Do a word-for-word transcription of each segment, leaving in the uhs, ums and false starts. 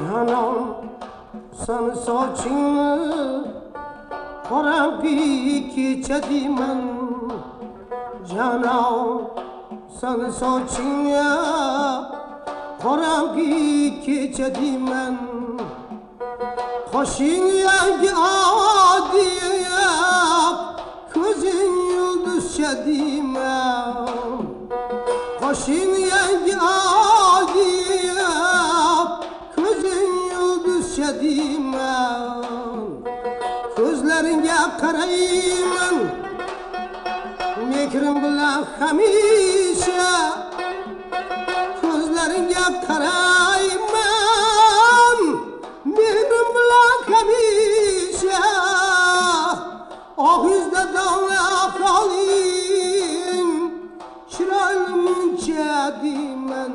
Canan sana saçını kara bir keçedimen. Canan sana saçını kara bir keçedimen. Kaşın yangi adiyap gözün yıldız şedimen. Kaşın yangi adiyap gözün yıldız şedimen. Gözlerine karayman mekrim bilen hamisha. Gözlerine karayman mekrim bilen hamisha. Ah yüzde dağla kalayım çırağımın çedimen.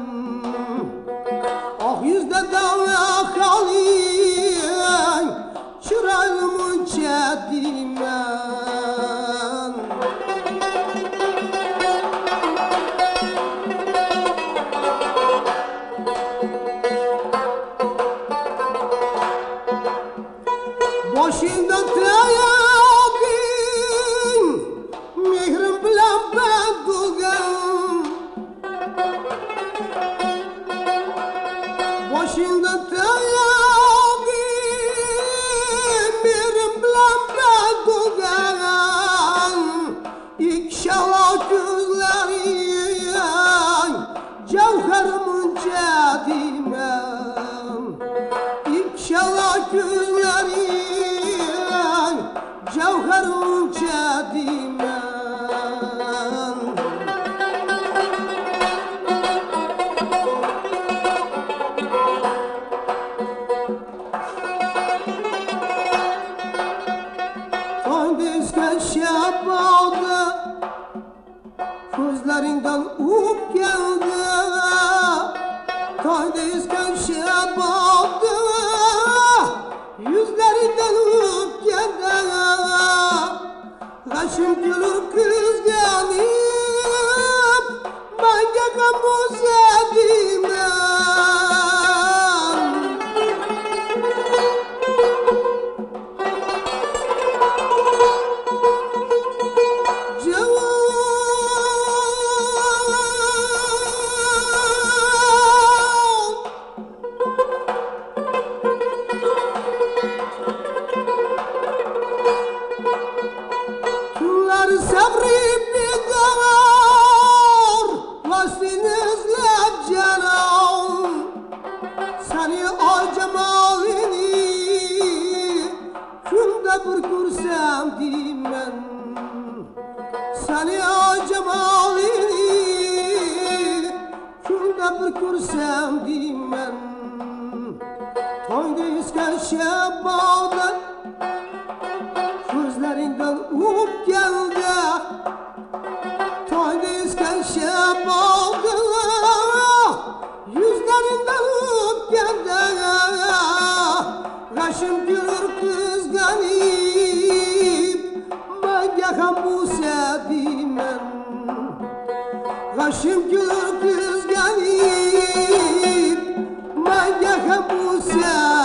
Ah yüzde dağla kalayım çırağımın çedimen. Başında tayagın mehrim bilen ben durgan. Başında tayagın mehrim bilen ben durgan. İnşallah gözlerin cevherimin çedimen. İnşallah gözlerin cevherin çedimen. Toydizken şap aldı, gözlerinden up geldi. Toydizken şap aldı, yüzlerinden up geldi. Kaşım gülür kızganıp ben yakam bu sevdiğimden. Canan sabrım bir dağlar vasfinizle canan. Seni ay cemalini günde bir görsem dimen. Seni ay cemalini günde bir görsem dimen. Toyda isken şebada gözlerinden up geldi. Toyda isken şeb oldu, yüzlerinden up geldi. Kaşım gülür kızganıp ben yakam bu sevdiğimden. Kaşım gülür kızganıp ben yakam bu sevdiğimden.